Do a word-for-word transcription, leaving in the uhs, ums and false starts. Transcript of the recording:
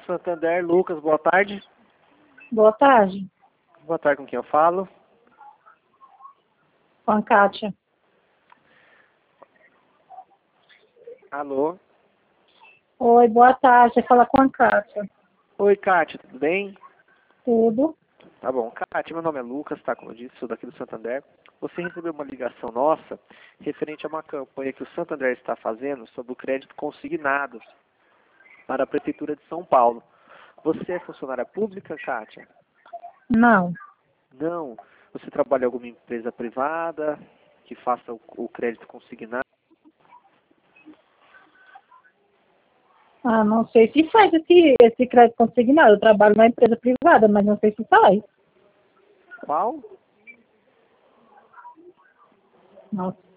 Santander, Lucas, boa tarde. Boa tarde, Boa tarde, com quem eu falo? com a Kátia. Alô? Oi, boa tarde. Você fala com a Kátia. Oi, Kátia, tudo bem? Tudo? Tá bom. Kátia, meu nome é Lucas, tá? Como eu disse, sou daqui do Santander. Você recebeu uma ligação nossa referente a uma campanha que o Santander está fazendo sobre o crédito consignado para a Prefeitura de São Paulo. Você é funcionária pública, Kátia? Não. Não. Você trabalha em alguma empresa privada que faça o, o crédito consignado? Ah, não sei se faz esse, esse crédito consignado. Eu trabalho numa empresa privada, mas não sei se faz. Qual? Nossa.